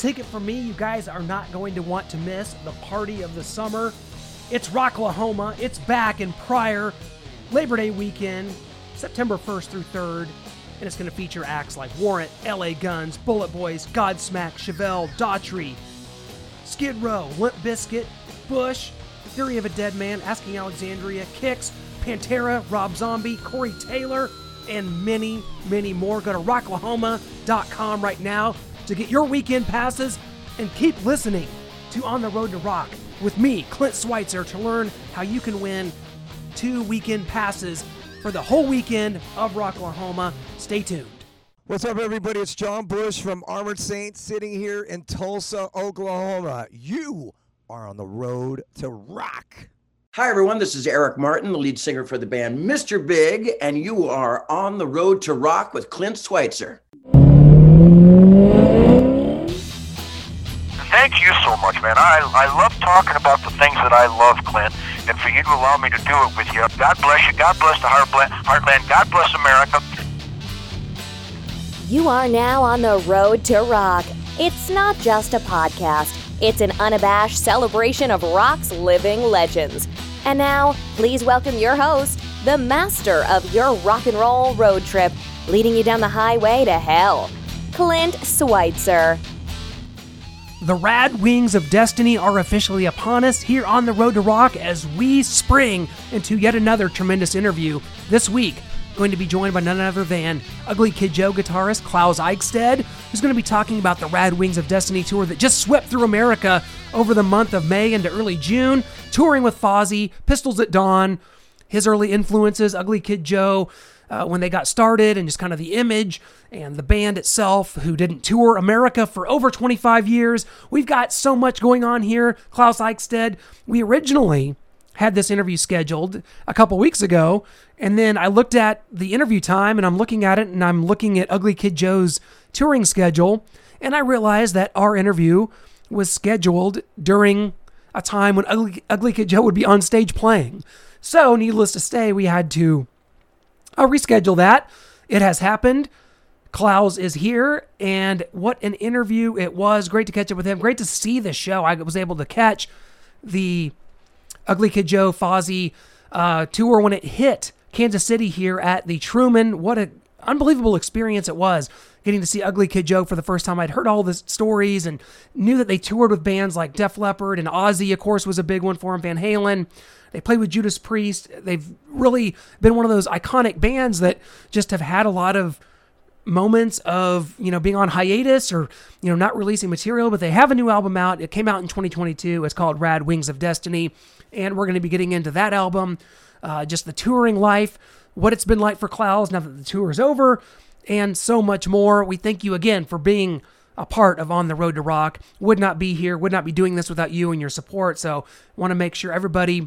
ticket for me you guys are not going to want to miss. The party of the summer. It's Rocklahoma. It's back in Pryor. Labor Day weekend, September 1st through 3rd. And it's going to feature acts like Warrant, LA Guns, Bullet Boys, Godsmack, Chevelle, Daughtry, Skid Row, Limp Bizkit, Bush, Theory of a Dead Man, Asking Alexandria, Kix, Pantera, Rob Zombie, Corey Taylor, and many, many more. Go to rocklahoma.com right now to get your weekend passes and keep listening to On the Road to Rock with me, Clint Schweitzer, to learn how you can win 2 weekend passes for the whole weekend of Rocklahoma. Stay tuned. What's up, everybody? It's John Bush from Armored Saints sitting here in Tulsa, Oklahoma. You are on the road to rock. Hi, everyone. This is Eric Martin, the lead singer for the band Mr. Big, and you are on the road to rock with Clint Schweitzer. Thank you so much, man. I love talking about the things that I love, Clint, and for you to allow me to do it with you. God bless you. God bless the Heartland. God bless America. You are now on the road to rock. It's not just a podcast. It's an unabashed celebration of rock's living legends. And now, please welcome your host, the master of your rock and roll road trip, leading you down the highway to hell, Clint Schweitzer. The Rad Wings of Destiny are officially upon us here on the Road to Rock as we spring into yet another tremendous interview. This week, going to be joined by none other than Ugly Kid Joe guitarist Klaus Eichstedt, who's going to be talking about the Rad Wings of Destiny tour that just swept through America over the month of May into early June, touring with Fozzy, Pistols at Dawn, his early influences, Ugly Kid Joe, when they got started, and just kind of the image and the band itself, who didn't tour America for over 25 years. We've got so much going on here. Klaus Eichstedt, we originally had this interview scheduled a couple weeks ago, and then I looked at the interview time, and I'm looking at it, and I'm looking at Ugly Kid Joe's touring schedule, and I realized that our interview was scheduled during a time when Ugly Kid Joe would be on stage playing. So, needless to say, we had to reschedule that. It has happened. Klaus is here, and what an interview it was. Great to catch up with him. Great to see the show. I was able to catch the Ugly Kid Joe Fozzy tour when it hit Kansas City here at the Truman. What an unbelievable experience it was getting to see Ugly Kid Joe for the first time. I'd heard all the stories and knew that they toured with bands like Def Leppard, and Ozzy, of course, was a big one for him, Van Halen. They played with Judas Priest. They've really been one of those iconic bands that just have had a lot of moments of, being on hiatus or, not releasing material, but they have a new album out. It came out in 2022. It's called Rad Wings of Destiny, and we're going to be getting into that album, just the touring life, what it's been like for Klaus now that the tour is over, and so much more. We thank you again for being a part of On the Road to Rock. Would not be here, would not be doing this without you and your support, so want to make sure everybody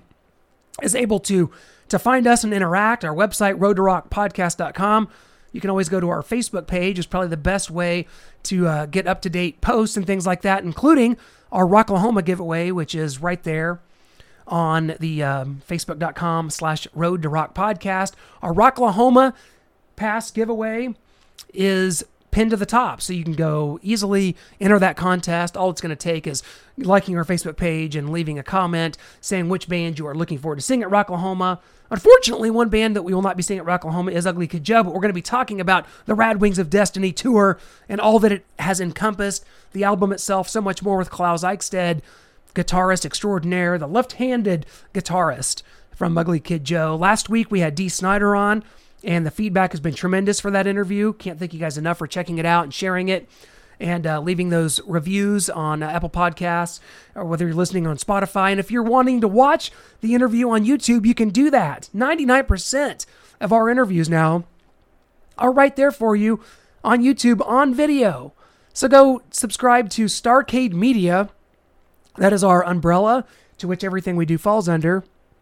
is able to find us and interact. Our website, roadtorockpodcast.com. You can always go to our Facebook page. It's probably the best way to get up-to-date posts and things like that, including our Rocklahoma giveaway, which is right there on the facebook.com/roadtorockpodcast. Our Rocklahoma pass giveaway is pinned to the top, so you can go easily enter that contest. All it's going to take is liking our Facebook page and leaving a comment saying which band you are looking forward to seeing at Rocklahoma. Unfortunately, one band that we will not be seeing at Rocklahoma is Ugly Kid Joe, but we're going to be talking about the Rad Wings of Destiny tour and all that it has encompassed, the album itself, so much more with Klaus Eichstedt, guitarist extraordinaire, the left-handed guitarist from Ugly Kid Joe. Last week, we had Dee Snider on, and the feedback has been tremendous for that interview. Can't thank you guys enough for checking it out and sharing it and leaving those reviews on Apple Podcasts or whether you're listening on Spotify. And if you're wanting to watch the interview on YouTube, you can do that. 99% of our interviews now are right there for you on YouTube on video. So go subscribe to Starcade Media. That is our umbrella to which everything we do falls under.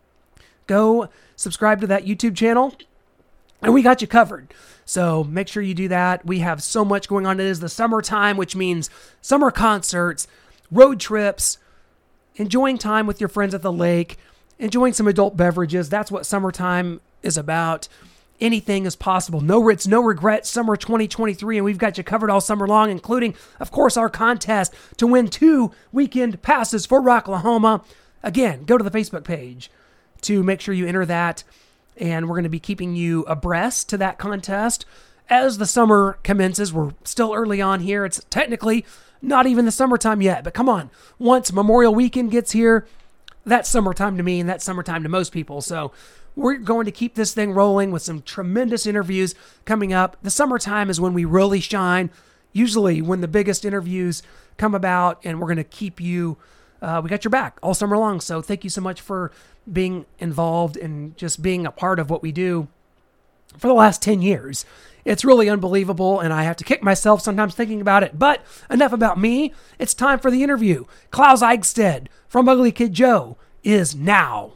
Go subscribe to that YouTube channel, and we got you covered. So make sure you do that. We have so much going on. It is the summertime, which means summer concerts, road trips, enjoying time with your friends at the lake, enjoying some adult beverages. That's what summertime is about. anything is possible. No regrets, summer 2023, and we've got you covered all summer long, including, of course, our contest to win 2 weekend passes for Rocklahoma. Again, go to the Facebook page to make sure you enter that, and we're going to be keeping you abreast to that contest as the summer commences. We're still early on here. It's technically not even the summertime yet, but come on. Once Memorial Weekend gets here, that's summertime to me, and that's summertime to most people. So we're going to keep this thing rolling with some tremendous interviews coming up. The summertime is when we really shine, usually when the biggest interviews come about, and we're going to keep you, we got your back all summer long. So thank you so much for being involved and just being a part of what we do for the last 10 years. It's really unbelievable, and I have to kick myself sometimes thinking about it. But enough about me. It's time for the interview. Klaus Eichstedt from Ugly Kid Joe is now.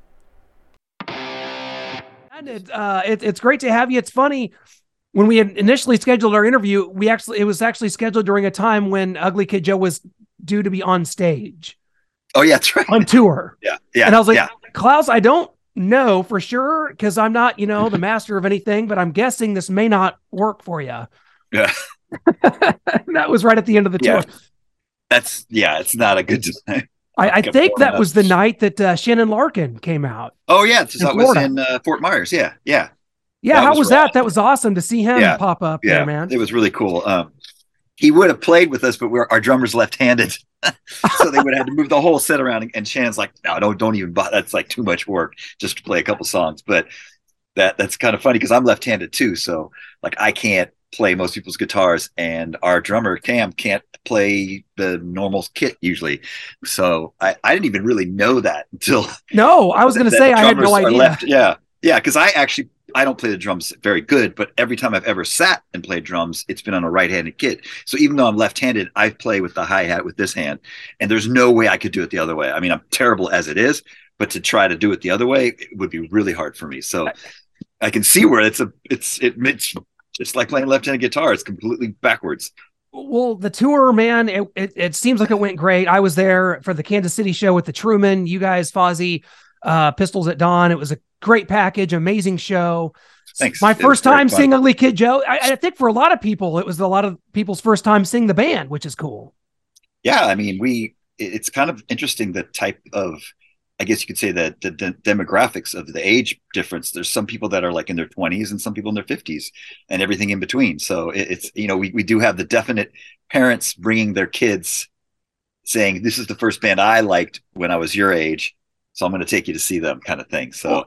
And it's great to have you. It's funny, when we had initially scheduled our interview, it was actually scheduled during a time when Ugly Kid Joe was due to be on stage. Oh yeah, that's right. On tour. Yeah. And I was like, Klaus, I don't know for sure, because I'm not, the master of anything, but I'm guessing this may not work for you. Yeah. That was right at the end of the tour. It's not a good time. I think that was the night that Shannon Larkin came out. Oh yeah, that was in Fort Myers. Yeah. How was that? That was awesome to see him pop up there, man. It was really cool. He would have played with us, but our drummer's left-handed, so they would have to move the whole set around. And Shannon's like, "No, don't even bother. That's like too much work just to play a couple songs." But that's kind of funny because I'm left-handed too, so like I can't play most people's guitars, and our drummer Cam can't play the normal kit usually. So I didn't even really know that until I was going to say I had no idea. Because I don't play the drums very good, but every time I've ever sat and played drums, it's been on a right-handed kit. So even though I'm left-handed, I play with the hi-hat with this hand, and there's no way I could do it the other way. I mean, I'm terrible as it is, but to try to do it the other way, it would be really hard for me. So I can see where it's like playing left-handed guitar. It's completely backwards. Well, the tour, man, it seems like it went great. I was there for the Kansas City show with the Truman, you guys, Fozzy, Pistols at Dawn. It was a great package, amazing show. Thanks. My first time seeing Ugly Kid Joe. I think for a lot of people, it was a lot of people's first time seeing the band, which is cool. Yeah, I mean, it's kind of interesting the type of, I guess you could say that the demographics of the age difference. There's some people that are like in their 20s and some people in their 50s and everything in between. So it's we do have the definite parents bringing their kids saying, this is the first band I liked when I was your age, so I'm going to take you to see them, kind of thing. So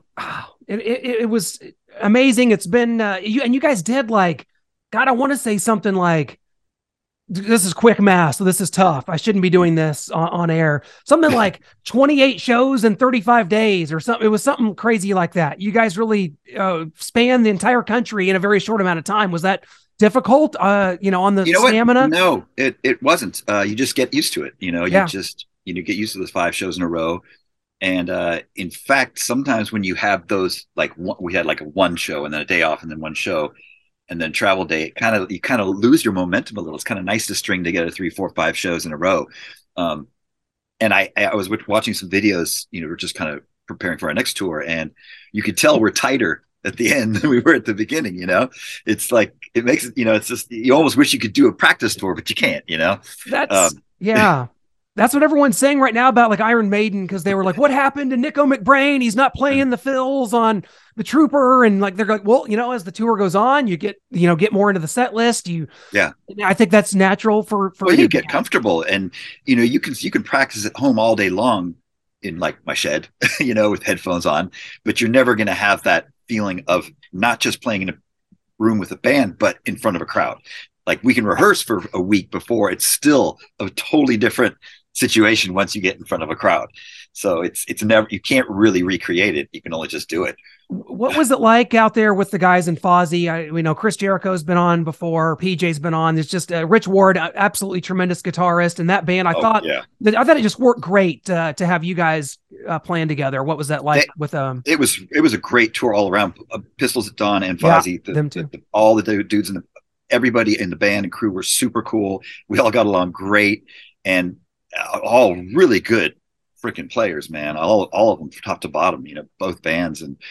it was amazing. It's been you guys did like, God, I want to say something like, this is quick math, so this is tough. I shouldn't be doing this on air. Something like 28 shows in 35 days or something. It was something crazy like that. You guys really spanned the entire country in a very short amount of time. Was that difficult, on the stamina? No, it wasn't. You just get used to it. You get used to those 5 shows in a row. And in fact, sometimes when you have those, like we had like a 1 show and then a day off and then 1 show and then travel day, you kind of lose your momentum a little. It's kind of nice to string together 3, 4, 5 shows in a row. And I was watching some videos, we're just kind of preparing for our next tour, and you could tell we're tighter at the end than we were at the beginning. It's like, it makes it, it's just, you almost wish you could do a practice tour, but you can't, That's That's what everyone's saying right now about like Iron Maiden, because they were like, what happened to Nico McBrain? He's not playing the fills on the Trooper. And like, they're like, well, as the tour goes on, you get more into the set list. I think that's natural for you get comfortable, and, you can practice at home all day long in like my shed, with headphones on, but you're never going to have that feeling of not just playing in a room with a band, but in front of a crowd. Like, we can rehearse for a week before. It's still a totally different situation once you get in front of a crowd. So it's never, you can't really recreate it. You can only just do it. What was it like out there with the guys in Fozzy? We know Chris Jericho's been on before. PJ's been on. There's just Rich Ward, absolutely tremendous guitarist. And that band, I thought it just worked great to have you guys playing together. What was that like with It was a great tour all around. Pistols at Dawn and Fozzy. Them too. All the dudes in everybody in the band and crew were super cool. We all got along great, and all really good freaking players, man. All of them, top to bottom. Both bands, and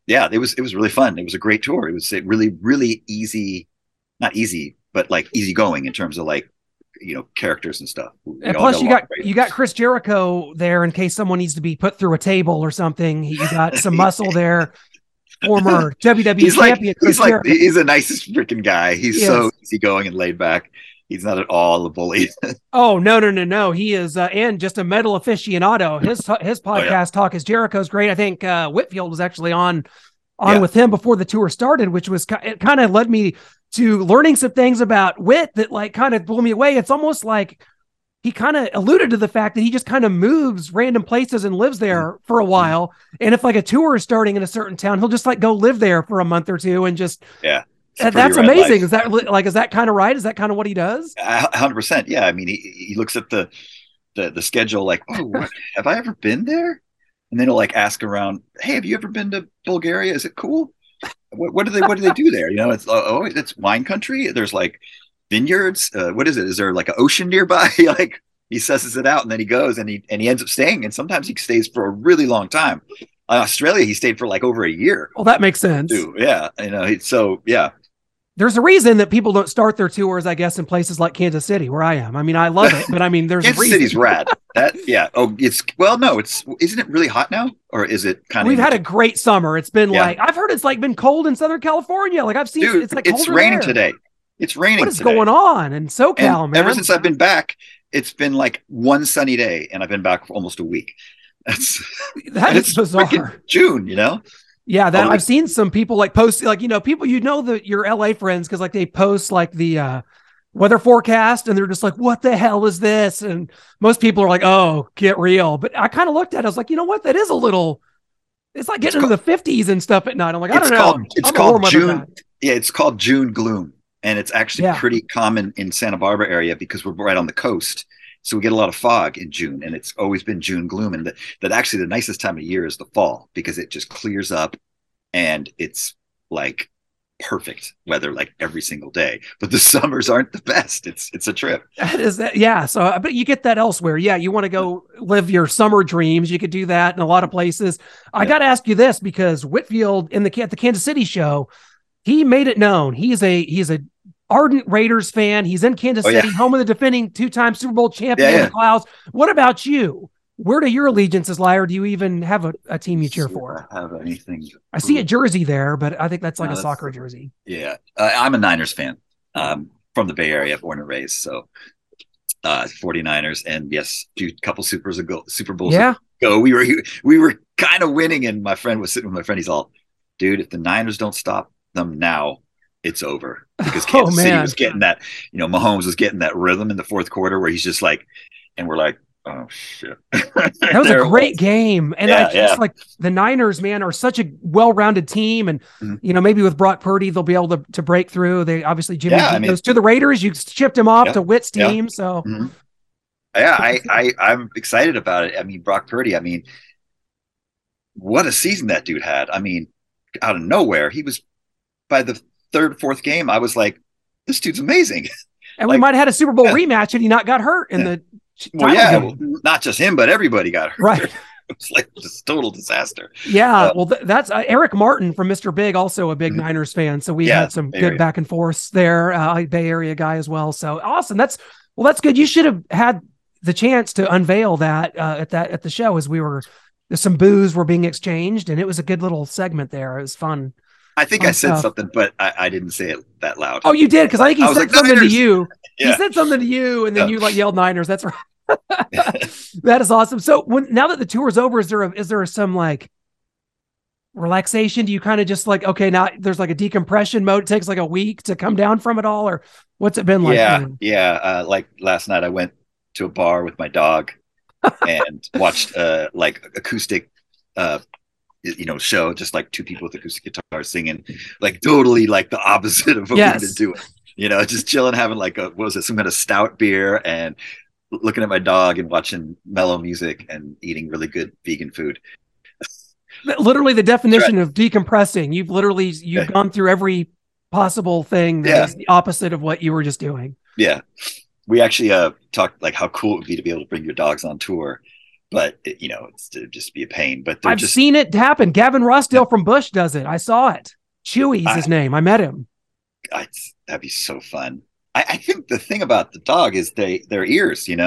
yeah, it was really fun. It was a great tour. It was really, really easy, not easy, but like easygoing in terms of like, characters and stuff. And plus you got Chris Jericho there in case someone needs to be put through a table or something. You got some muscle there. Former WWE champion. He's the nicest freaking guy. He's so easygoing and laid back. He's not at all a bully. Oh, no. He is, and just a metal aficionado. His podcast, Talk is Jericho, is great. I think Whitfield was actually on with him before the tour started, which was, it kind of led me to learning some things about Whit that like kind of blew me away. It's almost like he kind of alluded to the fact that he just kind of moves random places and lives there for a while. And if like a tour is starting in a certain town, he'll just like go live there for a month or two and just, that's amazing. Life. Is that kind of right? Is that kind of what he does? 100%. Yeah. I mean, he looks at the schedule like, oh, have I ever been there? And then he'll like ask around, hey, have you ever been to Bulgaria? Is it cool? What do they do there? It's wine country. There's like vineyards. What is it? Is there like an ocean nearby? Like he susses it out and then he goes and he ends up staying. And sometimes he stays for a really long time. In Australia, he stayed for like over a year. Well, that makes sense. Too. Yeah. So yeah. There's a reason that people don't start their tours, I guess, in places like Kansas City, where I am. I mean, I love it, but I mean, there's Kansas a reason. City's rad. Isn't it really hot now, or is it kind of? We've had a great summer. It's been I've heard it's like been cold in Southern California. Like I've seen, it's like it's raining today. It's raining. What is going on in SoCal, man? Ever since I've been back, it's been like one sunny day, and I've been back for almost a week. That is bizarre. June, Yeah, I've seen some people like post like, people, your LA friends, because like they post like the weather forecast and they're just like, what the hell is this? And most people are like, oh, get real. But I kind of looked at it, I was like, you know what? That is a little, it's like getting into the 50s and stuff at night. I'm like, I don't know. It's called June. Yeah, it's called June gloom. And it's actually pretty common in Santa Barbara area because we're right on the coast. So we get a lot of fog in June, and it's always been June gloom. And that actually the nicest time of year is the fall because it just clears up and it's like perfect weather like every single day. But the summers aren't the best. It's a trip. That is that. Yeah. So, but you get that elsewhere. Yeah. You want to go live your summer dreams. You could do that in a lot of places. I got to ask you this because Whitfield at the Kansas City show, he made it known. He's a ardent Raiders fan. He's in Kansas City, home of the defending 2-time Super Bowl champion, the Clouds. What about you? Where do your allegiances lie, or do you even have a team you cheer for? I have anything. I see a jersey there, but I think that's like a soccer jersey. Yeah. I'm a Niners fan from the Bay Area, born and raised. So 49ers, and yes, a couple Super Bowls ago, we were kind of winning, and my friend was sitting with my friend. He's all, dude, if the Niners don't stop them now, it's over, because Kansas City was getting that, Mahomes was getting that rhythm in the fourth quarter where he's just like, and we're like, oh shit. That was a great game. And like the Niners, man, are such a well-rounded team. And, maybe with Brock Purdy, they'll be able to break through. They obviously, Jimmy goes to the Raiders. You chipped him off to Witt's team. So I'm excited about it. I mean, Brock Purdy, what a season that dude had. I mean, out of nowhere, he was, by the third, fourth game, I was like, this dude's amazing. And we might have had a Super Bowl rematch and he not got hurt in the not just him, but everybody got hurt. Right. It was like just total disaster. Yeah. Well, that's Eric Martin from Mr. Big, also a big Niners fan. So we had some good back and forth there. Bay Area guy as well. So awesome. That's good. You should have had the chance to unveil that at the show as some booze were being exchanged, and it was a good little segment there. It was fun. I think I said something, but I didn't say it that loud. Oh, you did? Because I think he said something to you. Yeah. He said something to you, and then you yelled Niners. That's right. That is awesome. So now that the tour is over, is there some like relaxation? Do you kind of just like, okay, now there's like a decompression mode? It takes like a week to come down from it all, or what's it been like? Yeah. Like last night I went to a bar with my dog and watched like acoustic show, just like two people with acoustic guitars singing, like totally like the opposite of what we've been doing. Just chilling, having like some kind of stout beer and looking at my dog and watching mellow music and eating really good vegan food. Literally the definition of decompressing. You've gone through every possible thing that is the opposite of what you were just doing. Yeah. We actually talked like how cool it would be to be able to bring your dogs on tour. but it's to just be a pain. But I've seen it happen. Gavin Rossdale from Bush does it. I saw it. Chewy's his name. I met him. That'd be so fun. I think the thing about the dog is their ears, they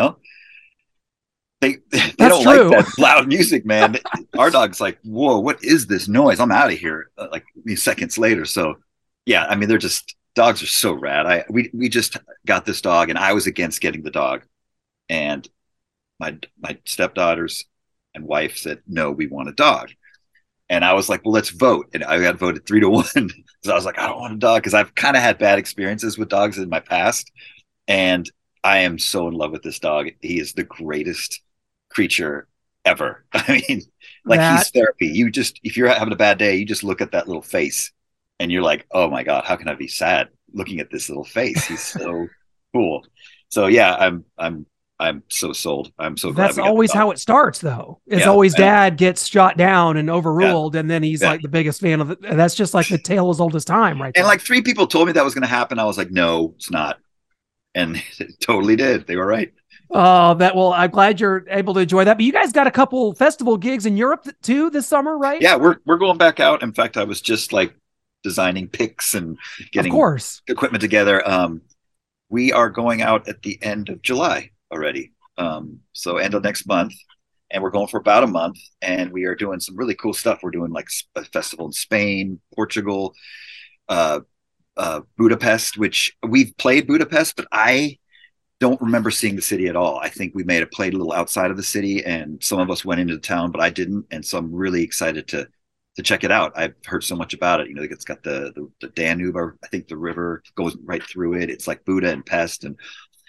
don't true. like that loud music, man. Our dog's like, whoa, what is this noise? I'm out of here like seconds later. So yeah, I mean, dogs are so rad. We just got this dog, and I was against getting the dog, and my stepdaughters and wife said, no, we want a dog. And I was like, well, let's vote. And I got voted 3-1. So I was like, I don't want a dog, because I've kind of had bad experiences with dogs in my past. And I am so in love with this dog. He is the greatest creature ever. I mean, he's therapy. If you're having a bad day, you just look at that little face and you're like, oh my God, how can I be sad looking at this little face? He's so cool. So yeah, I'm so sold. I'm so glad. That's always how it starts, though. It's always dad gets shot down and overruled, and then he's like the biggest fan of it. That's just like the tale as old as time, right? And like 3 people told me that was going to happen. I was like, no, it's not. And it totally did. They were right. Oh, I'm glad you're able to enjoy that. But you guys got a couple festival gigs in Europe too this summer, right? Yeah, we're going back out. In fact, I was just like designing picks and getting equipment together. We are going out at the end of July already. So end of next month, and we're going for about a month, and we are doing some really cool stuff. We're doing like a festival in Spain, Portugal, Budapest, which we've played Budapest, but I don't remember seeing the city at all. I think we played a little outside of the city, and some of us went into the town, but I didn't. And so I'm really excited to check it out. I've heard so much about it. It's got the Danube, or I think the river goes right through it. It's like Buda and Pest, and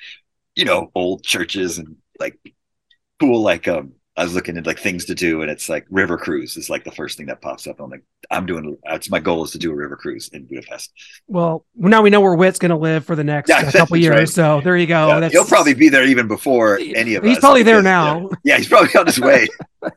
old churches, and like cool. Like I was looking at like things to do, and it's like river cruise is like the first thing that pops up. I'm like, that's my goal, is to do a river cruise in Budapest. Well, now we know where Whit's going to live for the next couple years. Right. So there you go. Yeah, he'll probably be there even before any of us. He's probably there now. Yeah, he's probably on his way.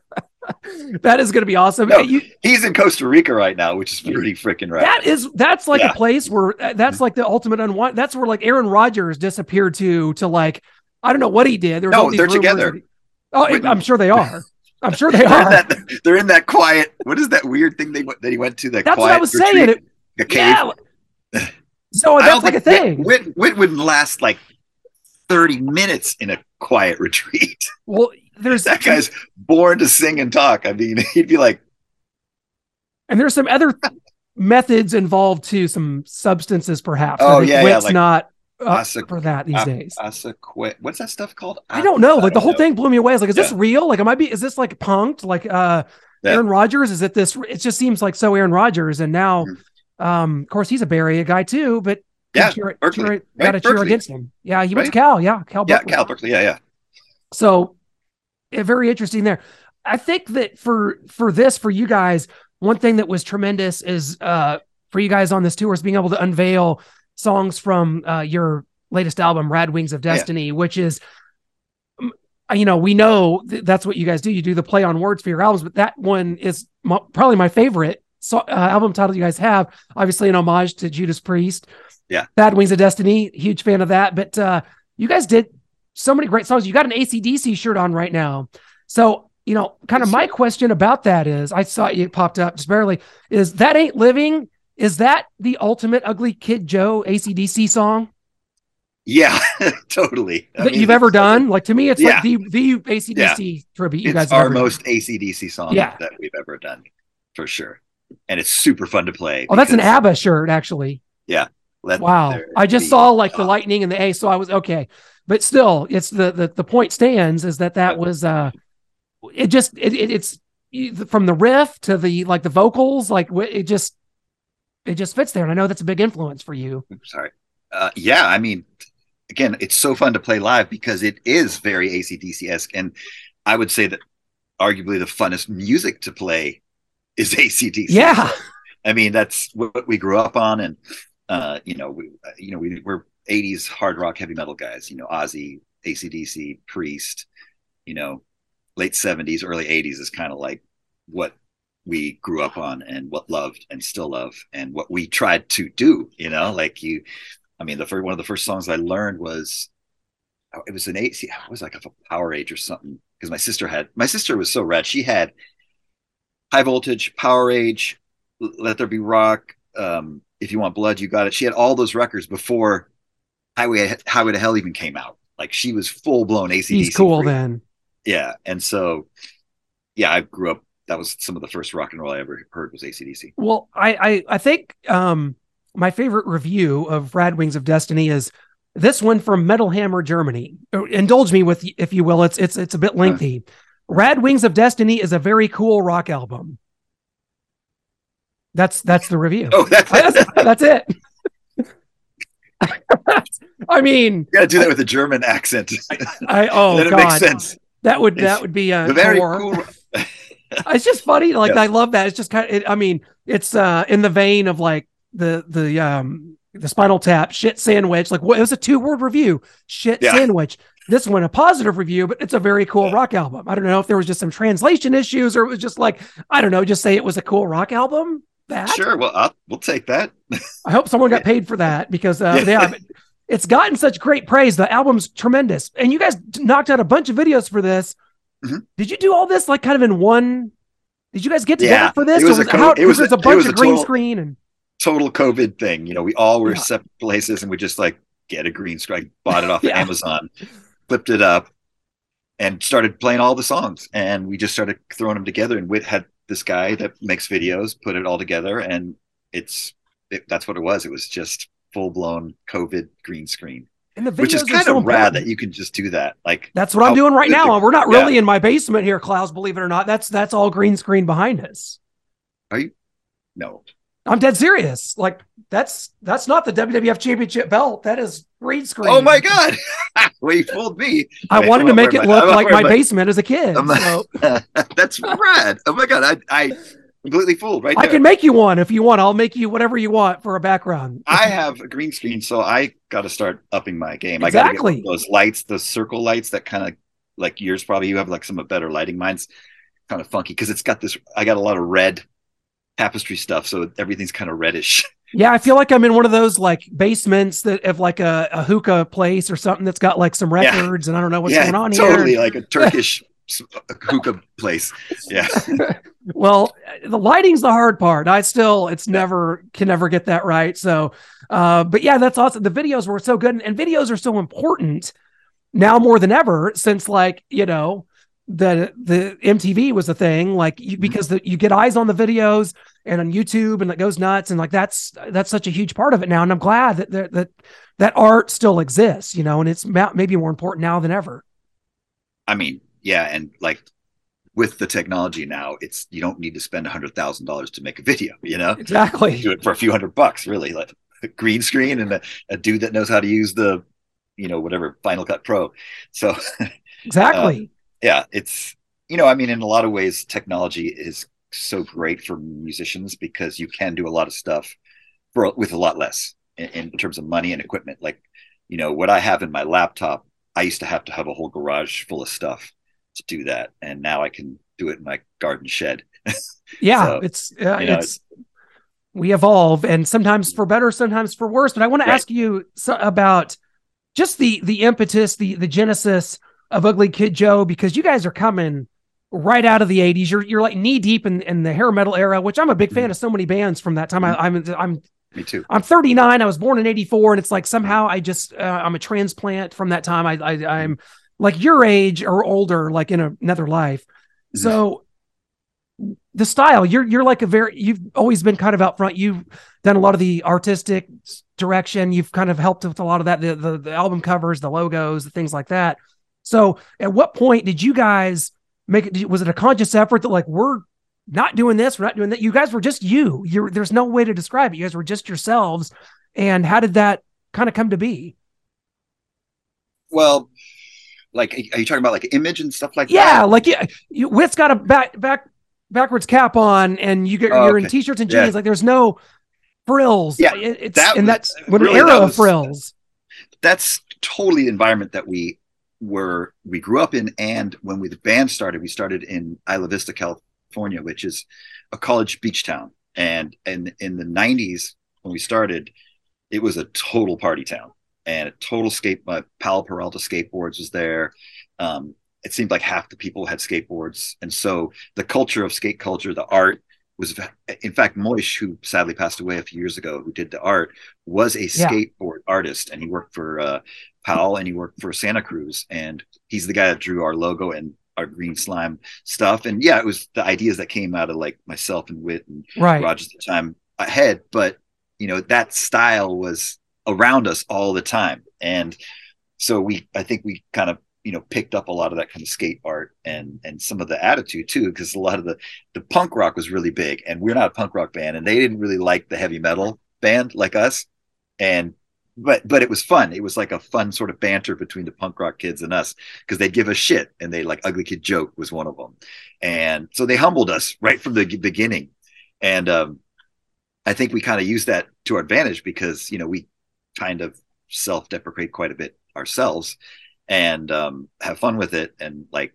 That is going to be awesome. No, he's in Costa Rica right now, which is pretty freaking rad. That's like a place where that's like the ultimate unwind. That's where like Aaron Rodgers disappeared to like, I don't know what he did. They're together. I'm sure they are. I'm sure they are. They're in that quiet. What is that weird thing that he went to? That's what I was saying. A cave. Yeah. So that's like a thing. Whit wouldn't last like 30 minutes in a quiet retreat. Well, that guy's born to sing and talk. I mean, he'd be like. And there's some other methods involved too, some substances perhaps. Oh yeah, Whit's like not for that these days. What's that stuff called? I don't know. Like the whole thing blew me away. I was like, is this real? Like, is this like punked? Like Aaron Rodgers? Is it this? It just seems like so Aaron Rodgers. And now, of course, he's a Bay Area guy too, but Berkeley, got to cheer against him. Yeah, he went to Cal. Yeah, Cal Berkeley. Yeah, Cal Berkeley. Yeah. So very interesting there. I think that for you guys, one thing that was tremendous is for you guys on this tour is being able to unveil songs from your latest album, Rad Wings of Destiny, which is, we know that's what you guys do. You do the play on words for your albums, but that one is probably my favorite album title you guys have. Obviously, an homage to Judas Priest. Yeah, Rad Wings of Destiny, huge fan of that. But you guys did so many great songs. You got an AC/DC shirt on right now, so kind of my question about that is, I saw it popped up just barely. Is That Ain't Living? Is that the ultimate Ugly Kid Joe AC/DC song? Yeah, totally. That you've ever done? Like, to me, it's like the AC/DC tribute you guys have ever done. It's our most AC/DC song that we've ever done, for sure. And it's super fun to play. Oh, that's an ABBA shirt, actually. Yeah. Wow. I just saw like the lightning and the A, so I was okay. But still, it's the point stands is that was it's from the riff to the like the vocals, like it just fits there. And I know that's a big influence for you. Sorry. Yeah, I mean, again, it's so fun to play live because it is very AC/DC-esque. And I would say that arguably the funnest music to play is AC/DC. Yeah. I mean, that's what we grew up on. And, we're 80s hard rock, heavy metal guys, Ozzy, AC/DC, Priest, late 70s, early 80s is kind of like what we grew up on and what loved and still love and what we tried to do, one of the first songs I learned was it was an AC. It was like a Power Age or something. Because my sister was so rad. She had High Voltage, Power Age, Let There Be Rock. If You Want Blood, You Got It. She had all those records before Highway to Hell even came out. Like she was full blown AC/DC. He's cool then. Yeah, and so I grew up. That was some of the first rock and roll I ever heard was AC/DC. Well, I think my favorite review of Rad Wings of Destiny is this one from Metal Hammer Germany. Indulge me with, if you will. It's a bit lengthy. Rad Wings of Destiny is a very cool rock album. That's the review. Oh, that's it. I mean, you gotta do that with a German accent. Oh then it God, makes sense. That would be a very cool. cool. It's just funny. Like Yeah. I love that. It's just kind of. I mean, it's in the vein of like the Spinal Tap shit sandwich. Like what? It was a 2-word review. Shit sandwich. This one a positive review, but it's a very cool rock album. I don't know if there was just some translation issues or it was just like I don't know. Just say it was a cool rock album. That Sure. Well, we'll take that. I hope someone got paid for that because it's gotten such great praise. The album's tremendous, and you guys knocked out a bunch of videos for this. Mm-hmm. Did you do all this like kind of in one? Did you guys get together for this? It was a bunch of green screen and total COVID thing. You know, we all were separate places, and we just like get a green screen. Bought it off of Amazon, flipped it up, and started playing all the songs. And we just started throwing them together. And Whit had this guy that makes videos, put it all together, and that's what it was. It was just full blown COVID green screen, and the videos which is kind of rad that you can just do that. Like that's what I'm doing right now. We're not really in my basement here, Klaus. Believe it or not, that's all green screen behind us. Are you? No, I'm dead serious. Like that's not the WWF Championship belt. That is green screen. Oh my God! Well, you fooled me. I wanted to make it look like my basement as a kid. That's rad. Oh my God! I completely fooled right there. I can make you one if you want. I'll make you whatever you want for a background. I have a green screen, so I got to start upping my game. Exactly. I got to get those lights, those circle lights that kind of like yours probably. You have like some better lighting. Mine's kind of funky because it's got this. I got a lot of red tapestry stuff, so everything's kind of reddish. Yeah, I feel like I'm in one of those like basements that have like a hookah place or something that's got like some records, and I don't know what's going on here. Totally like a Turkish hookah place. Yeah. Well, the lighting's the hard part. Can never get that right. So, but yeah, that's awesome. The videos were so good, and videos are so important now more than ever since like, you know, the MTV was a thing, like because you get eyes on the videos and on YouTube and it goes nuts. And like, that's such a huge part of it now. And I'm glad that art still exists, you know, and it's maybe more important now than ever. I mean, yeah. And like with the technology now, you don't need to spend $100,000 to make a video, you know, exactly. You do it for a few $100, really, like a green screen and a dude that knows how to use the, you know, whatever Final Cut Pro. So exactly. Yeah, it's, you know, I mean, in a lot of ways, technology is so great for musicians because you can do a lot of stuff with a lot less in terms of money and equipment. Like, you know, what I have in my laptop, I used to have a whole garage full of stuff to do that. And now I can do it in my garden shed. Yeah, so, we evolve, and sometimes for better, sometimes for worse. But I want to ask you about just the impetus, the genesis of Ugly Kid Joe, because you guys are coming right out of the 80s. You're like knee deep in the hair metal era, which I'm a big fan of so many bands from that time. I'm me too. I'm 39. I was born in 84, and it's like somehow I just I'm a transplant from that time. I'm like your age or older, like in another life. So the style, you're like you've always been kind of out front. You've done a lot of the artistic direction. You've kind of helped with a lot of that, the album covers, the logos, the things like that. So at what point did you guys make it? Was it a conscious effort that like, we're not doing this, we're not doing that? You guys were just there's no way to describe it. You guys were just yourselves. And how did that kind of come to be? Well, like, are you talking about like image and stuff like that? Yeah. Like Whit's got a backwards cap on, and you're in t-shirts and jeans. Like there's no frills. Yeah. That's an era of frills. That's totally the environment that we grew up in. And when the band started, we started in Isla Vista, California, which is a college beach town. And in the 90s, when we started, it was a total party town. and a total Powell Peralta skateboards was there. It seemed like half the people had skateboards. And so the culture of skate culture, the art was, in fact, Moish, who sadly passed away a few years ago, who did the art, was a skateboard artist, and he worked for Powell and he worked for Santa Cruz. And he's the guy that drew our logo and our green slime stuff. And yeah, it was the ideas that came out of like myself and Whit and Roger at the time ahead. But, you know, that style was around us all the time. And so I think we kind of, you know, picked up a lot of that kind of skate art and some of the attitude too, because a lot of the punk rock was really big, and we're not a punk rock band, and they didn't really like the heavy metal band like us. But it was fun. It was like a fun sort of banter between the punk rock kids and us, because they'd give us shit, and they like Ugly Kid Joke was one of them. And so they humbled us right from the beginning. And I think we kind of used that to our advantage, because, you know, we kind of self-deprecate quite a bit ourselves and have fun with it, and like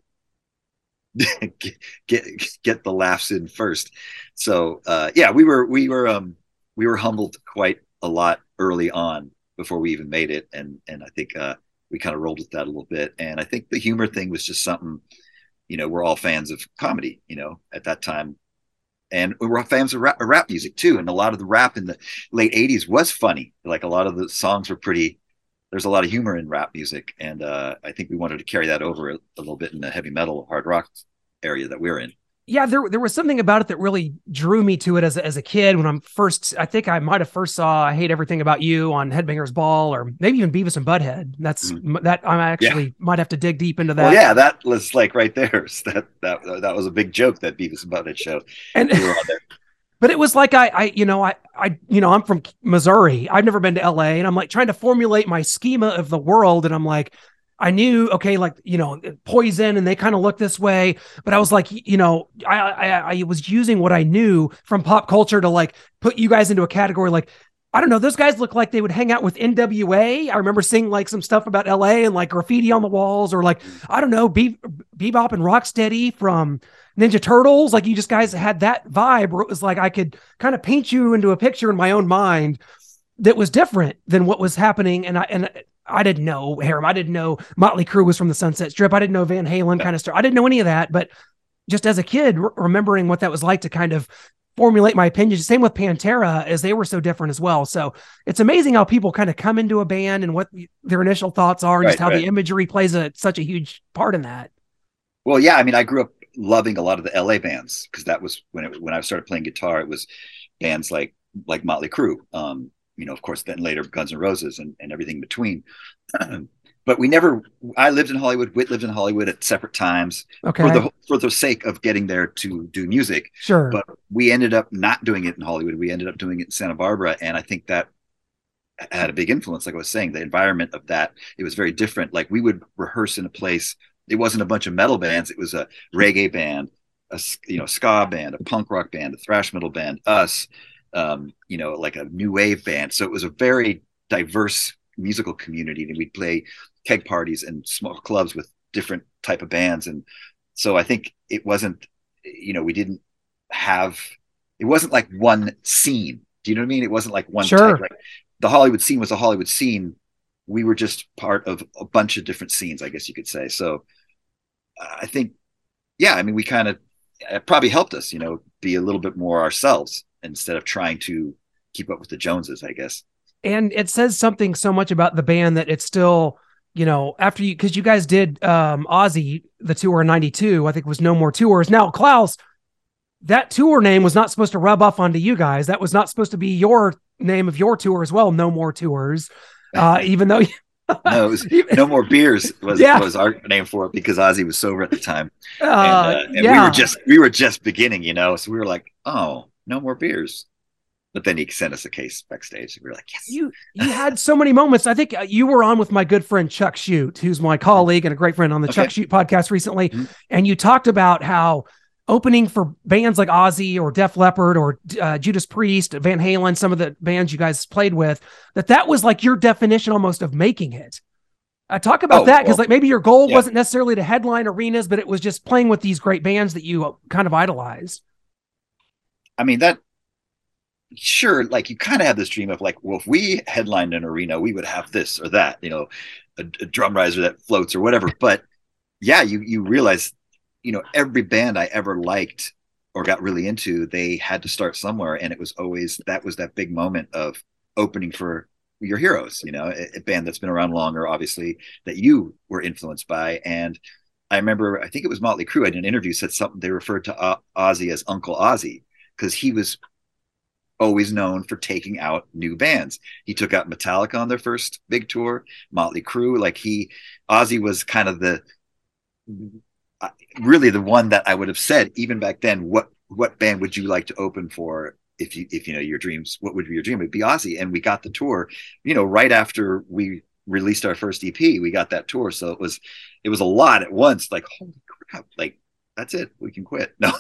get the laughs in first. So yeah, we were humbled quite a lot early on before we even made it, and I think we kind of rolled with that a little bit. And I think the humor thing was just something, you know, we're all fans of comedy, you know, at that time, and we're fans of rap music too. And a lot of the rap in the late 80s was funny. Like a lot of the songs were there's a lot of humor in rap music. And I think we wanted to carry that over a little bit in the heavy metal, hard rock area that we're in. Yeah, there was something about it that really drew me to it as a kid. When I think I might have first saw I Hate Everything About You on Headbangers Ball, or maybe even Beavis and Butthead. That I actually might have to dig deep into that. Well, yeah, that was like right there. So that was a big joke, that Beavis and Butthead show. And we were on there. But it was like I'm from Missouri. I've never been to LA, and I'm like trying to formulate my schema of the world, and I'm like, I knew, okay, like, you know, Poison, and they kind of look this way, but I was like, you know, I was using what I knew from pop culture to like put you guys into a category. Like, I don't know, those guys look like they would hang out with NWA. I remember seeing like some stuff about LA and like graffiti on the walls, or like, I don't know, Bebop and Rocksteady from Ninja Turtles. Like, you just guys had that vibe where it was like I could kind of paint you into a picture in my own mind that was different than what was happening. And I didn't know Harem. I didn't know Motley Crue was from the Sunset Strip. I didn't know Van Halen kind of stuff. I didn't know any of that, but just as a kid, remembering what that was like to kind of formulate my opinions. Same with Pantera, as they were so different as well. So it's amazing how people kind of come into a band and what their initial thoughts are, and just how the imagery plays such a huge part in that. Well, yeah, I mean, I grew up loving a lot of the LA bands, because that was when I started playing guitar. It was bands like Motley Crue, you know, of course, then later Guns N' Roses and everything between. But I lived in Hollywood. Whit lived in Hollywood at separate times, for the sake of getting there to do music. Sure. But we ended up not doing it in Hollywood. We ended up doing it in Santa Barbara. And I think that had a big influence. Like I was saying, the environment of that, it was very different. Like, we would rehearse in a place. It wasn't a bunch of metal bands. It was a reggae band, a ska band, a punk rock band, a thrash metal band, us, you know, like a new wave band. So it was a very diverse musical community, and we'd play keg parties and small clubs with different type of bands. And so I think it wasn't, you know, it wasn't like one scene. Do you know what I mean? It wasn't like one type. Like, the Hollywood scene was a Hollywood scene. We were just part of a bunch of different scenes, I guess you could say. So I think, yeah, I mean, we kind of, it probably helped us, you know, be a little bit more ourselves instead of trying to keep up with the Joneses, I guess. And it says something so much about the band that it's still, you know, after you, because you guys did Ozzy, the tour in 92, I think was No More Tours. Now, Klaus, that tour name was not supposed to rub off onto you guys. That was not supposed to be your name of your tour as well, No More Tours. Even though no, it was No More Beers was our name for it, because Ozzy was sober at the time, and we were just beginning, you know. So we were like, oh, No More Beers. But then he sent us a case backstage, and we were like, yes. You had so many moments. I think you were on with my good friend Chuck Shute, who's my colleague and a great friend on the Chuck Shute podcast recently, and you talked about how opening for bands like Ozzy or Def Leppard or Judas Priest, Van Halen, some of the bands you guys played with, that was like your definition almost of making it. Talk about that, because like maybe your goal wasn't necessarily to headline arenas, but it was just playing with these great bands that you kind of idolized. I mean, sure, like you kind of have this dream of like, well, if we headlined an arena, we would have this or that, you know, a drum riser that floats or whatever. But yeah, you realize, you know, every band I ever liked or got really into, they had to start somewhere. And it was always, that was that big moment of opening for your heroes, you know, a band that's been around longer, obviously, that you were influenced by. And I remember, I think it was Motley Crue, I did an interview, said something, they referred to Ozzy as Uncle Ozzy, because he was always known for taking out new bands. He took out Metallica on their first big tour, Motley Crue. Like Ozzy was kind of really the one that I would have said even back then, what band would you like to open for? If you know your dreams, what would be your dream? It'd be Ozzy. And we got the tour, you know, right after we released our first EP, we got that tour. So it was a lot at once, like, holy crap, like, that's it, we can quit. No.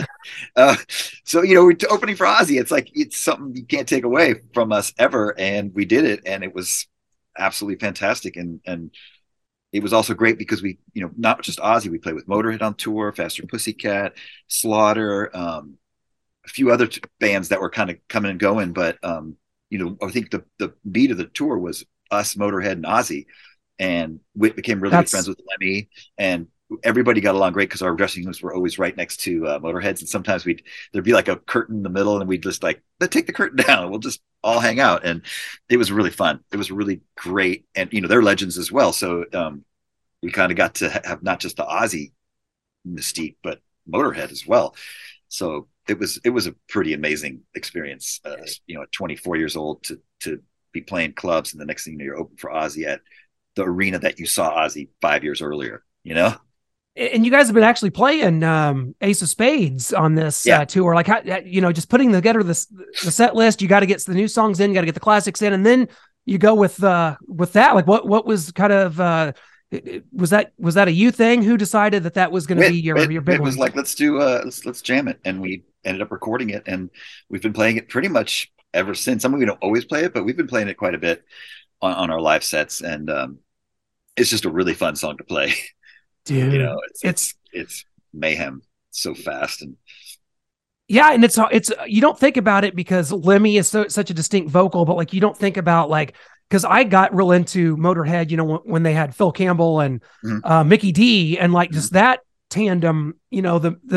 So, you know, we're opening for Ozzy. It's like, it's something you can't take away from us ever. And we did it. And it was absolutely fantastic. And it was also great because we, you know, not just Ozzy, we played with Motorhead on tour, Faster Pussycat, Slaughter, a few other bands that were kind of coming and going. But, you know, I think the beat of the tour was us, Motorhead, and Ozzy. And we became really good friends with Lemmy, and everybody got along great because our dressing rooms were always right next to Motorheads. And sometimes there'd be like a curtain in the middle, and we'd just like, take the curtain down, we'll just all hang out. And it was really fun. It was really great. And, you know, they're legends as well. So we kind of got to have not just the Ozzy mystique, but Motorhead as well. So it was a pretty amazing experience, you know, at 24 years old to be playing clubs. And the next thing you know, you're open for Ozzy at the arena that you saw Ozzy 5 years earlier, you know? And you guys have been actually playing Ace of Spades on this tour. Like, how, you know, just putting together the set list, you got to get the new songs in, you got to get the classics in, and then you go with that. Like, what was kind of was that a you thing? Who decided that was going to be your big one? It was like, let's do let's jam it, and we ended up recording it, and we've been playing it pretty much ever since. I mean, we don't always play it, but we've been playing it quite a bit on our live sets, and it's just a really fun song to play. Dude, you know, it's mayhem, so fast. And yeah, and it's you don't think about it because Lemmy is such a distinct vocal, but like you don't think about, like, because I got real into Motorhead, you know, when they had Phil Campbell and Mickey D, and like just that tandem, you know,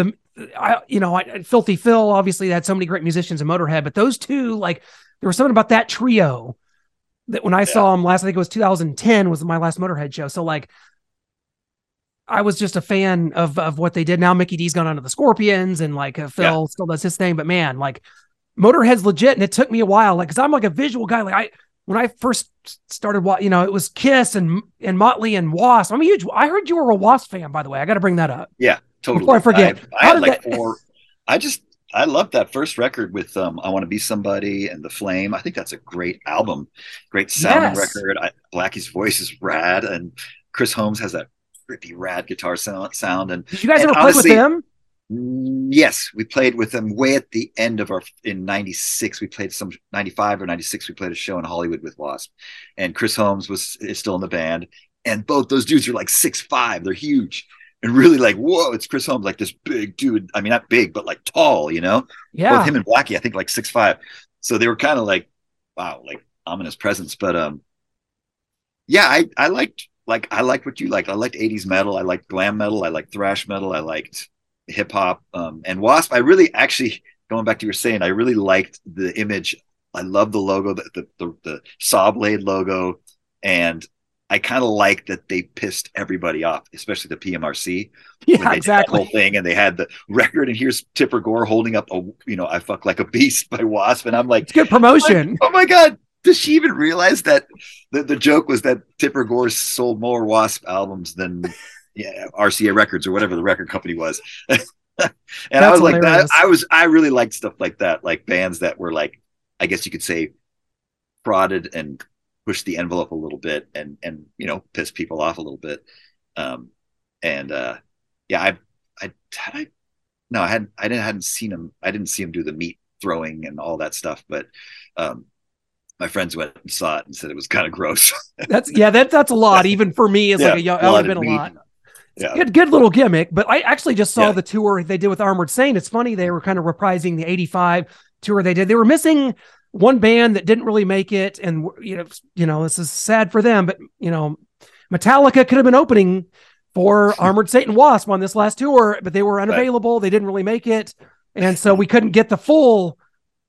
Filthy Phil, obviously, had so many great musicians in Motorhead, but those two, like, there was something about that trio that when I saw them last, I think it was 2010 was my last Motorhead show. So like, I was just a fan of what they did. Now Mickey D's gone on to the Scorpions, and like Phil still does his thing, but man, like Motorhead's legit. And it took me a while, like, cause I'm like a visual guy. Like when I first started, you know, it was Kiss and Motley and Wasp. I'm a huge, I heard you were a Wasp fan, by the way. I got to bring that up. Yeah, totally. Before I forget. I loved that first record with I Want to Be Somebody and The Flame. I think that's a great album, great sounding record. Blackie's voice is rad, and Chris Holmes has that rippy rad guitar sound. And did you guys ever play with them? Yes, we played with them way at the end of in 96. We played 95 or 96. We played a show in Hollywood with Wasp, and Chris Holmes is still in the band. And both those dudes are like 6'5". They're huge. And really like, whoa, it's Chris Holmes, like this big dude. I mean, not big, but like tall, you know? Yeah. Both him and Blackie, I think like 6'5". So they were kind of like, wow, like ominous presence. But yeah, I liked what you liked. I liked 80s metal. I liked glam metal. I liked thrash metal. I liked hip hop. And Wasp, I really actually, going back to what you were saying, I really liked the image. I love the logo, the saw blade logo. And I kind of like that they pissed everybody off, especially the PMRC. Yeah, exactly. Whole thing, and they had the record, and here's Tipper Gore holding up I Fuck Like a Beast by Wasp, and I'm like, it's good promotion. Like, oh my god, does she even realize that the joke was that Tipper Gore sold more Wasp albums than RCA Records or whatever the record company was? And I was hilarious. Like, I really liked stuff like that, like bands that were like, I guess you could say, prodded and push the envelope a little bit and piss people off a little bit. I hadn't seen him. I didn't see him do the meat throwing and all that stuff, but my friends went and saw it and said it was kind of gross. That's a lot. Even for me, it's like that would have been a lot. Yeah. Good little gimmick, but I actually just saw the tour they did with Armored Saint. It's funny, they were kind of reprising the 85 tour they did. They were missing one band that didn't really make it. And, this is sad for them, but, Metallica could have been opening for Armored Saint and Wasp on this last tour, but they were unavailable. Right. They didn't really make it. And so we couldn't get the full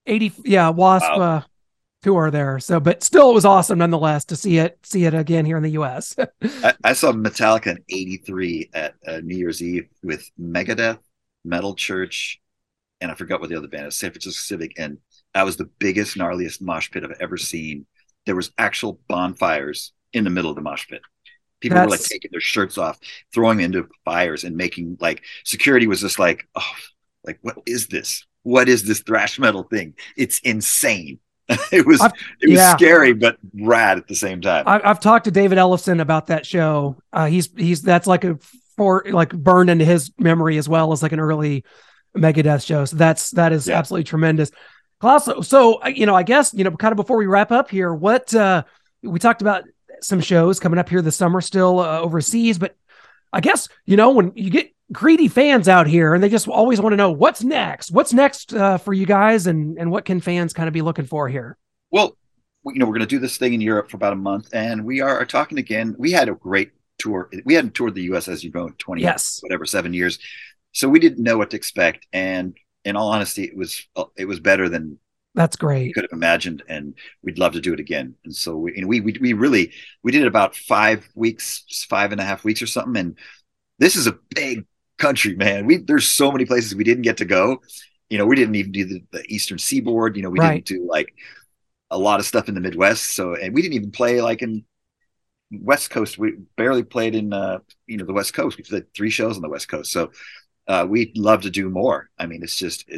Wasp tour there. So, but still, it was awesome nonetheless to see it again here in the US. I saw Metallica in '83 at New Year's Eve with Megadeth, Metal Church, and I forgot what the other band is, San Francisco Civic. And that was the biggest, gnarliest mosh pit I've ever seen. There was actual bonfires in the middle of the mosh pit. People were like taking their shirts off, throwing them into fires, and making like security was just like, oh, like what is this? What is this thrash metal thing? It's insane. It was scary but rad at the same time. I've talked to David Ellefson about that show. He's that's like burned into his memory as well as like an early Megadeth show. So that is absolutely tremendous. Klaus, so I guess kind of before we wrap up here, what we talked about some shows coming up here this summer still overseas, but I guess when you get greedy fans out here and they just always want to know what's next for you guys, and what can fans kind of be looking for here? Well, we're going to do this thing in Europe for about a month, and we are talking again. We had a great tour. We hadn't toured the US, as you know, 7 years. So we didn't know what to expect. And in all honesty, it was better than that's great. Could have imagined, and we'd love to do it again. And so we did it about 5.5 weeks or something. And this is a big country, man. There's so many places we didn't get to go. We didn't even do the Eastern Seaboard. We didn't do like a lot of stuff in the Midwest. So, and we didn't even play like in West Coast. We barely played in the West Coast. We did 3 shows on the West Coast. So we'd love to do more. I mean,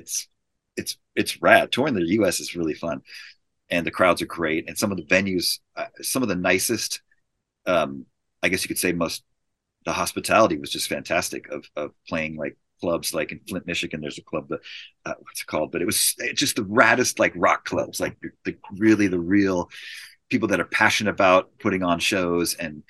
it's rad. Touring the US is really fun, and the crowds are great. And some of the venues, some of the nicest, I guess you could say the hospitality was just fantastic of playing like clubs, like in Flint, Michigan, there's a club that, what's it called? But it was just the raddest, like rock clubs, like the real people that are passionate about putting on shows, and,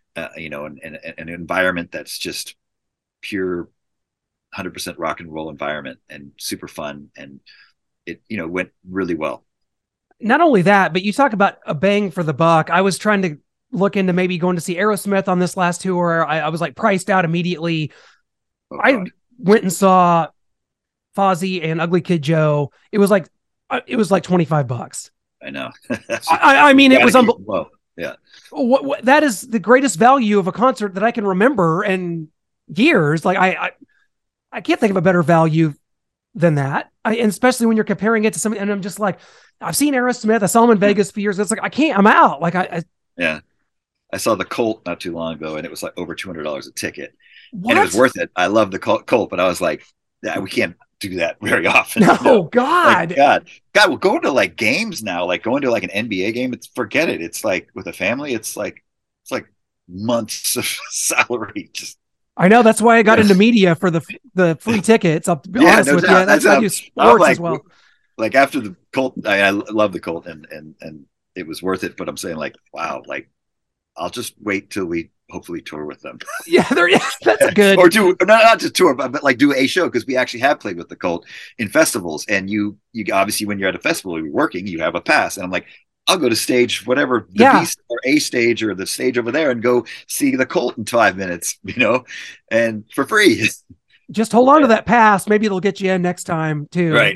an environment that's just pure 100% rock and roll environment and super fun. And it, went really well. Not only that, but you talk about a bang for the buck. I was trying to look into maybe going to see Aerosmith on this last tour. I was like priced out immediately. I went and saw Fozzy and Ugly Kid Joe. It was like $25. I know. I mean, it was unbelievable. Yeah. What that is the greatest value of a concert that I can remember in years. Like I can't think of a better value than that. And especially when you're comparing it to something, and I'm just like, I've seen Aerosmith. I saw them in Vegas for years. It's like, I'm out. Like yeah. I saw the Cult not too long ago, and it was like over $200 a ticket. What? And it was worth it. I love the Cult, but I was like, yeah, we can't do that very often. No, God. Like, God, we're going to like games now, like going to like an NBA game. Forget it. It's like with a family, it's like months of salary. Just I know, that's why I got into media for the free tickets. I'll be honest with you. That's why I do sports as well. Like after the Cult, I love the Cult, and it was worth it. But I'm saying like, wow, like I'll just wait till we hopefully tour with them. Yeah, that's good. Or do not just tour, but like do a show, because we actually have played with the Cult in festivals. And you obviously, when you're at a festival, you're working, you have a pass, and I'm like, I'll go to stage whatever, the Beast or A stage or the stage over there, and go see the Cult in 5 minutes, and for free. Just hold on to that pass. Maybe it'll get you in next time too. Right.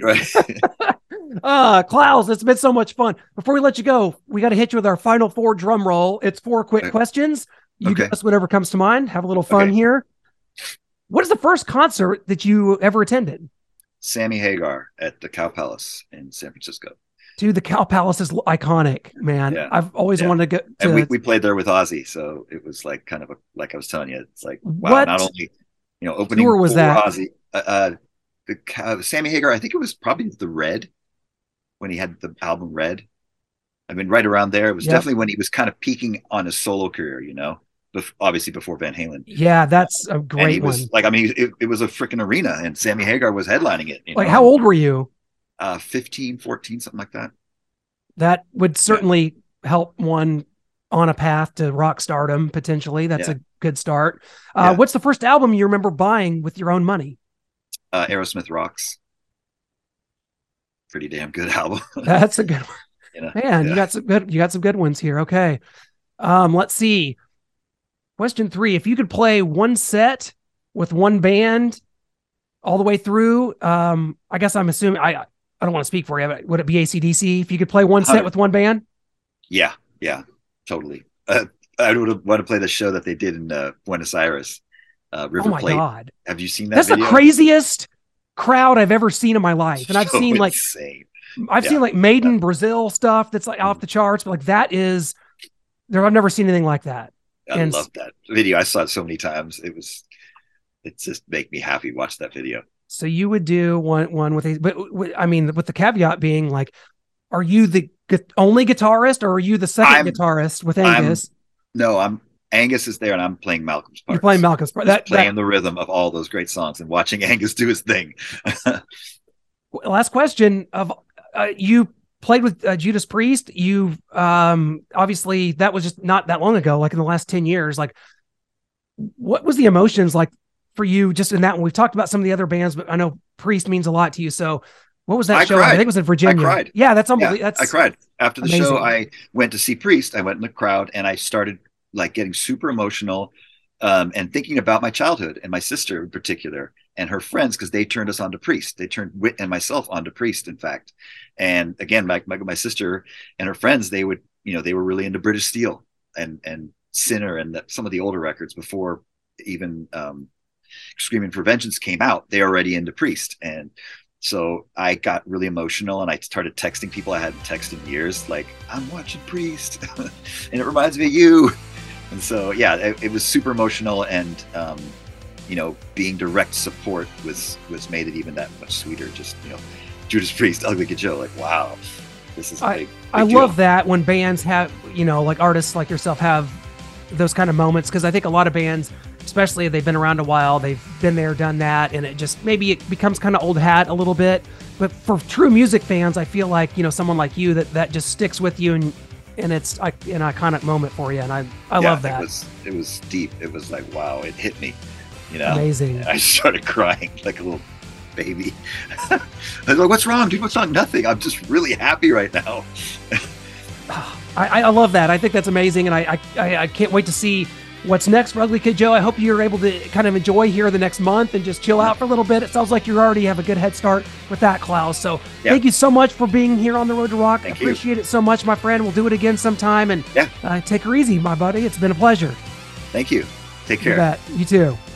Klaus, it's been so much fun. Before we let you go, we got to hit you with our final 4 drum roll. It's 4 quick questions. You give us whatever comes to mind. Have a little fun here. What is the first concert that you ever attended? Sammy Hagar at the Cow Palace in San Francisco. Dude, the Cow Palace is iconic, man. Yeah. I've always wanted to go. And we played there with Ozzy, so it was like kind of like I was telling you, it's like wow. Not only opening tour was that Ozzy, Sammy Hagar. I think it was probably the Red, when he had the album Red. I mean, right around there. It was definitely when he was kind of peaking on his solo career, obviously before Van Halen. Yeah, that's a great one. Like, I mean, it was a freaking arena, and Sammy Hagar was headlining it. Like, how old were you? 15, 14, something like that. That would certainly help one on a path to rock stardom, potentially. That's a good start. What's the first album you remember buying with your own money? Aerosmith Rocks. pretty damn good album. That's a good one. You know? Man, Yeah. you got some good ones here. Okay. Let's see. Question 3. If you could play one set with one band all the way through, I guess I'm assuming, I don't want to speak for you, but would it be AC/DC if you could play one set with one band? Yeah, totally. I would want to play the show that they did in Buenos Aires, River Oh my Plate. God. Have you seen that That's video? the craziest crowd I've ever seen in my life. And I've So seen like, insane. seen like Maiden Brazil stuff that's like off the charts, but like that is there. I've never seen anything like that. I love that video. I saw it so many times. It just make me happy to watch that video. So you would do one with but I mean, with the caveat being like, are you the only guitarist or are you the second guitarist with Angus? Angus is there and I'm playing Malcolm's part. You're playing Malcolm's part. Playing the rhythm of all those great songs and watching Angus do his thing. Last question of you played with Judas Priest. You obviously that was just not that long ago, like in the last 10 years. Like, what was the emotions like for you just in that one? We've talked about some of the other bands, but I know Priest means a lot to you. So what was that show? Cried. I think it was in Virginia. I cried. Yeah, that's unbelievable. Yeah, I cried. After the amazing. show, I went to see Priest. I went in the crowd and I started like getting super emotional and thinking about my childhood and my sister in particular and her friends, because they turned us on to Priest. They turned Whit and myself on to Priest, in fact. And again, my sister and her friends, they were really into British Steel and Sinner and some of the older records before even Screaming for Vengeance came out. They were already into Priest. And so I got really emotional and I started texting people I hadn't texted in years, like, I'm watching Priest and it reminds me of you. And so, yeah, it was super emotional and, being direct support was made it even that much sweeter. Just, Judas Priest, Ugly Kid Joe, like, wow, this is big I deal. love that when bands have, like artists like yourself have those kind of moments. Cause I think a lot of bands, especially if they've been around a while, they've been there, done that. And it just, maybe it becomes kind of old hat a little bit, but for true music fans, I feel like, someone like you that just sticks with you and it's an iconic moment for you. And I love that. It was deep. It was like, wow, it hit me, Amazing. I started crying like a little baby. I was like, what's wrong, dude? What's wrong? Nothing. I'm just really happy right now. I love that. I think that's amazing. And I can't wait to see what's next for Ugly Kid Joe. I hope you're able to kind of enjoy here the next month and just chill out for a little bit. It sounds like you already have a good head start with that, Klaus. So Thank you so much for being here on the Road to Rock. I appreciate it so much, my friend. We'll do it again sometime. And take her easy, my buddy. It's been a pleasure. Thank you. Take care. You bet. You too.